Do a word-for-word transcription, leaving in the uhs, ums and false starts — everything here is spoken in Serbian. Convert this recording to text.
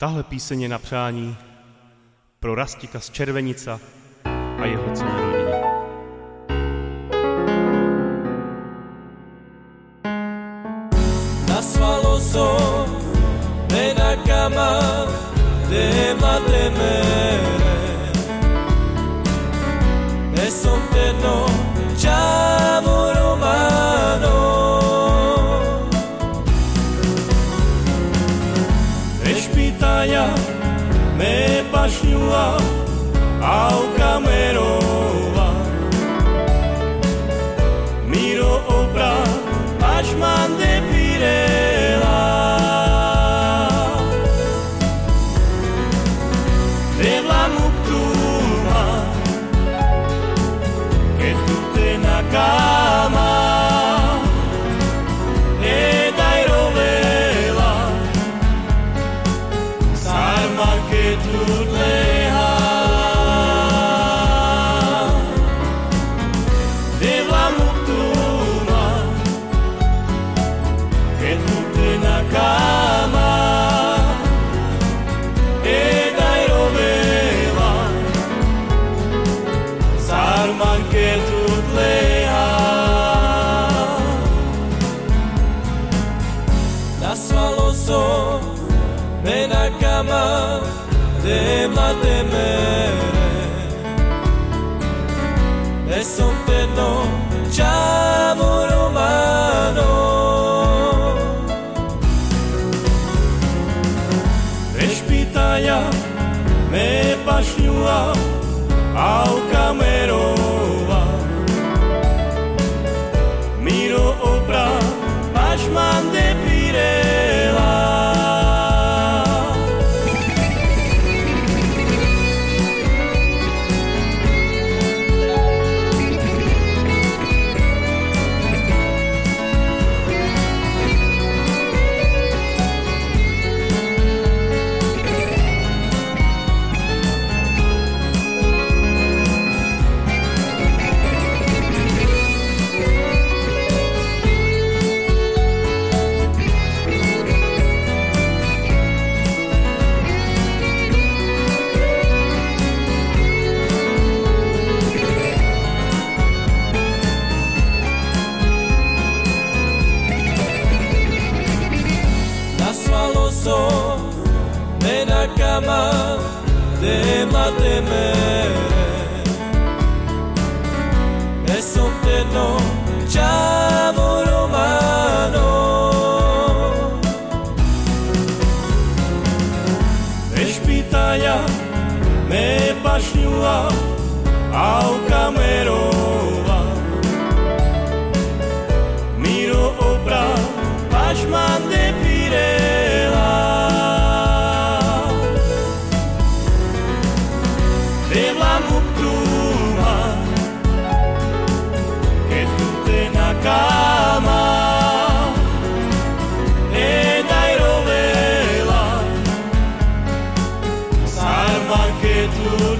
Tahle píseň je na přání pro Rastika z Červenica a jeho celé rodině. Nasvalo som me na cama de matemere e som terno ciao romano Respitaia me pašňua au kamerova Miro obra pašman de pirela Devla muktuma che tu te na cama e dai rovela sarma che tu leha Devla muktuma che tu te na cama e dai rovela sarma che tu leha Nasvalo som me na cama de matemere e som terno ciao romano Respitaia me pašňua au kamerova Miro obra pašman de pirela Nasvalo som me na cama de matemere e som terno ciao romano Respitaia me pašňua au kamerova Miro obra pašman de pirela Devla muktuma che tu te na cama e dai rovela sarma che tu